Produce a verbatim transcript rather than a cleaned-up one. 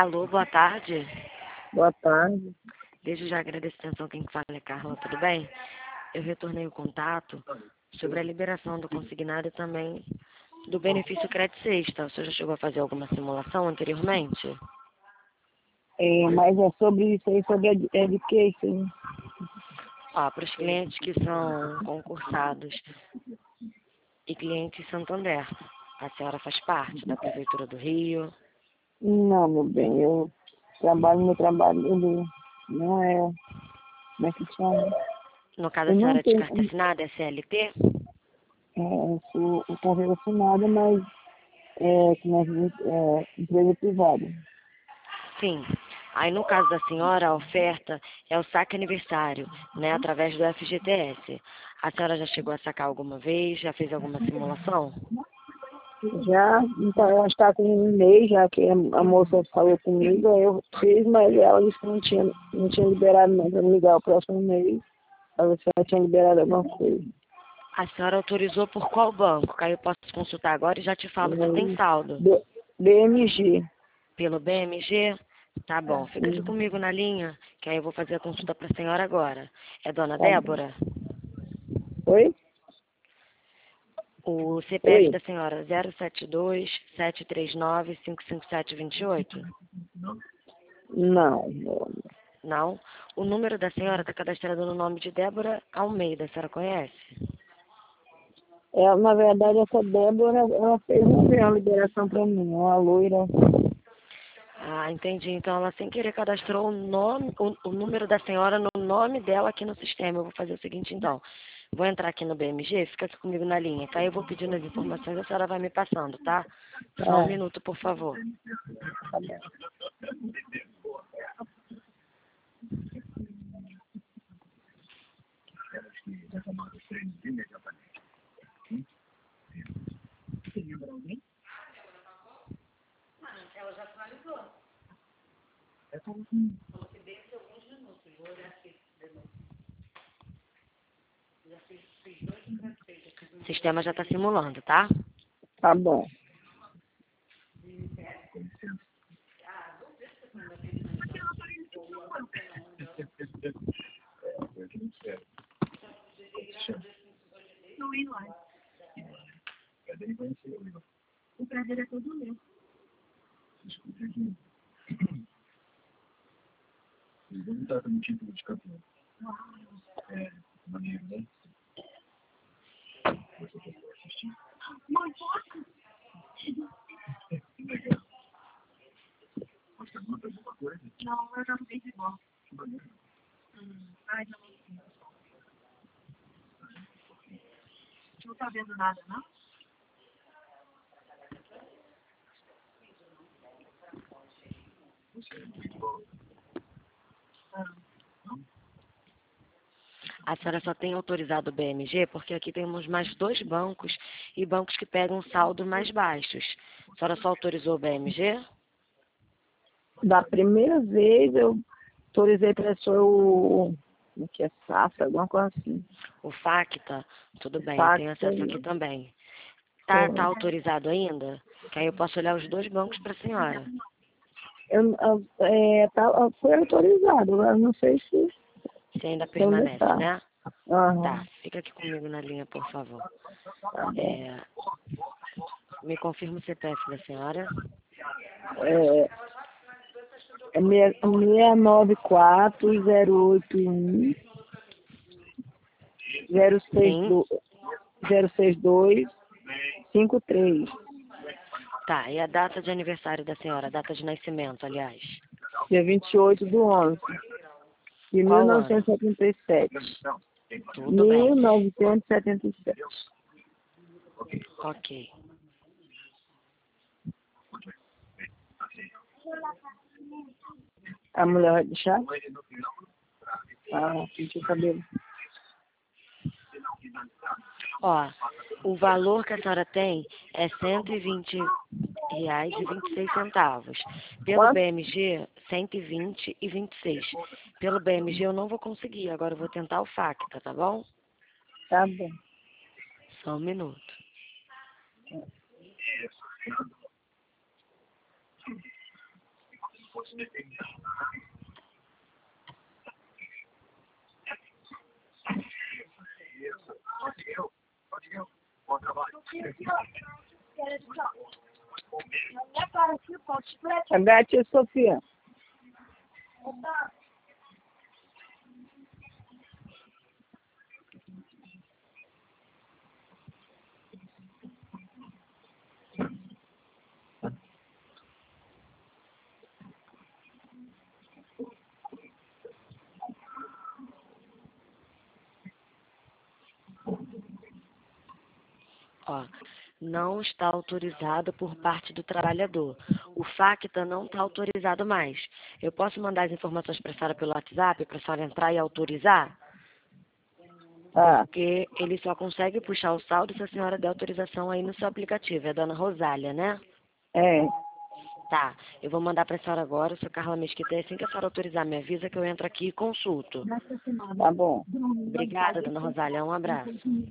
Alô, boa tarde. Boa tarde. Desde já agradeço a atenção, quem fala é Carla, tudo bem? Eu retornei o contato sobre a liberação do consignado e também do benefício crédito sexta. O senhor já chegou a fazer alguma simulação anteriormente? É, mas é sobre isso aí, sobre a, é de que isso aí? Ó, para os clientes que são concursados e clientes Santander, a senhora faz parte da Prefeitura do Rio? Não, meu bem, eu trabalho no trabalho, ele não é, como é que chama? No caso, a Eu não senhora é de tenho, carta assinada, é C L T? é, eu sou o carreira assinada, mas é, como é, que diz? É empresa privada. Sim. Aí, no caso da senhora, a oferta é o saque aniversário, né, através do F G T S. A senhora já chegou a sacar alguma vez? Já fez alguma simulação? Já, então, ela está com um mês, já que a, a moça falou comigo, aí eu fiz, mas ela disse que não tinha, não tinha liberado não, para me ligar o próximo mês, ela disse que ela tinha liberado alguma coisa. A senhora autorizou por qual banco? Que aí eu posso consultar agora e já te falo se tem saldo. B- BMG. Pelo B M G? Tá bom, fica aqui comigo na linha, que aí eu vou fazer a consulta para a senhora agora. É dona Tá bom. Débora? Oi? O C P F Oi? da senhora, zero sete dois, sete três nove, cinco cinco sete dois oito? Não, não. Não? O número da senhora está cadastrado no nome de Débora Almeida, a senhora conhece? É, na verdade, essa Débora, ela fez uma liberação para mim, uma loira. Ah, entendi. Então ela sem querer cadastrou o nome, o, o número da senhora no nome dela aqui no sistema. Eu vou fazer o seguinte então. Vou entrar aqui no B M G, fica aqui comigo na linha, que aí eu vou pedindo as informações e a senhora vai me passando, tá? Só um Ah, minuto, por favor. tá bom. O sistema já está simulando, tá? Tá bom. O prazer é todo meu. Não tá com título de campeão. É maneiro, né? Você pode assistir. Mãe, posso? Legal. Você luta alguma coisa? Não, eu já não fiz igual. Que maneiro. Hum. Ai, já não fiz. Não tá vendo nada, não? Você é muito bom. Ah. A senhora só tem autorizado o B M G porque aqui temos mais dois bancos e bancos que pegam saldo mais baixos. A senhora só autorizou o B M G? Da primeira vez eu autorizei para o o que é safra, alguma coisa assim. O Facta? Tudo bem, eu tenho Facta, acesso aqui também. Tá, tá autorizado ainda? Que aí eu posso olhar os dois bancos para a senhora. eu, eu, é, tá, foi autorizado, eu não sei se, Se ainda se ainda permanece, está. né? Aham, Tá, fica aqui comigo na linha, por favor. tá bom. É, me confirma o C P F da senhora. É, é seis nove quatro zero oito um zero seis Sim. dois zero seis dois cinco três. Tá, e a data de aniversário da senhora, a data de nascimento, aliás. Dia vinte e oito do onze de mil Qual ano? novecentos e setenta e sete. Tudo bem. mil novecentos e setenta e sete. Ok. A mulher vai deixar? Ah, pintou o cabelo. Ó, o valor que a senhora tem é cento e vinte reais e vinte e seis centavos. Pelo Quanto? B M G, cento e vinte e vinte e seis. Pelo B M G eu não vou conseguir, agora eu vou tentar o Facta, tá bom? Tá bom. Só um minuto. Cadê a tia Sofia? Ó, não está autorizado por parte do trabalhador. O FACTA não está autorizado mais. Eu posso mandar as informações para a senhora pelo WhatsApp, para a senhora entrar e autorizar? Ah, Porque ele só consegue puxar o saldo se a senhora der autorização aí no seu aplicativo. É a dona Rosália, né? é. Tá, eu vou mandar para a senhora agora, eu sou Carla Mesquita, e assim que a senhora autorizar, me avisa que eu entro aqui e consulto. Tá bom. Obrigada, dona Rosália, um abraço.